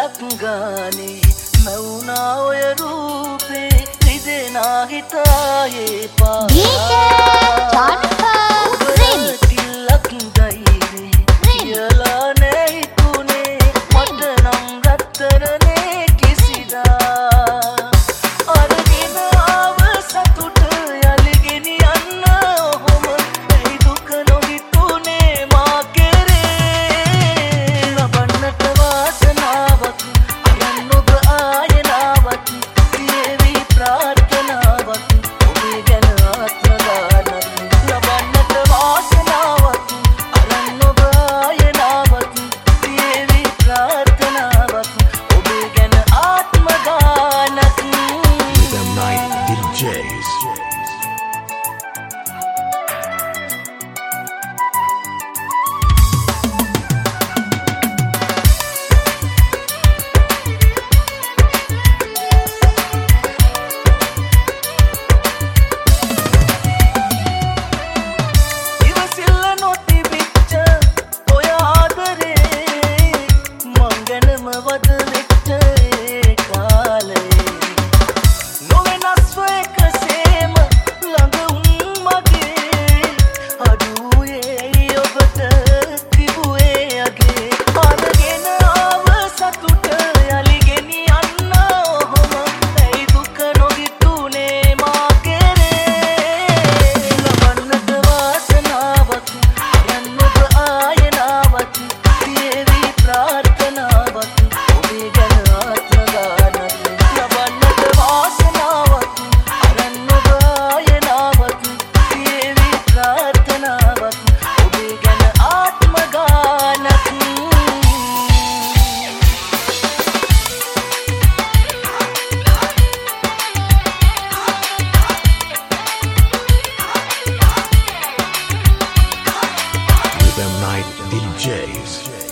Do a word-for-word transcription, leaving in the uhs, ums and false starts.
පැයක් ගානේ මැවුනා ඔය රූපේ රිදෙනා හිතායේ පා තිල්ලක් දයිවේ කියලා නෑ හිතුනේ මට නම් රත්තරනේ කිසිදා අරගෙන ආව සතුට යලි ගෙනියන්න ඔහොම ඇයි දුක නොහිතුනේ මා කෙරේ ලබන්නට වාසනාවක් අයන් ඔබ ආයනාවක් පියවි ප්‍රාර්ථනාවක් ඔබේ ගැන ආත්මගානක් ලබන්නට වාසනාවක් අයන් ඔබ ආයනාවක් පියවි ප්‍රාර්ථනාවක් ඔබේ ගැන ආත්මගානක් Rhythm Night D Js. ඉවසිල්ල නොතිබිච්ච ඔය ආදරේ මං ගැනම වද වෙච්ච ඒ කාලේ නොවෙනස්ව එකසේම ළඟ උන් මගේ අඩුවේ ඔබට තිබුවේ අගේ අරගෙන ආව සතුට යලි ගෙනියන්න ඔහොම ඇයි දුක නොහිතුනේ මා කෙරේ ලබන්නට වාසනාවක් අයන් ඔබ ආයනාවක් පියවි ප්‍රාර්ථනාවක් ඔබේ ගැන ආත්මගානක් ලබන්නට වාසනාවක් අයන් ඔබ ආයනාවක් පියවි ප්‍රාර්ථනාවක් ඔබේ ගැන ආත්මගානක් Rhythm Night D Js.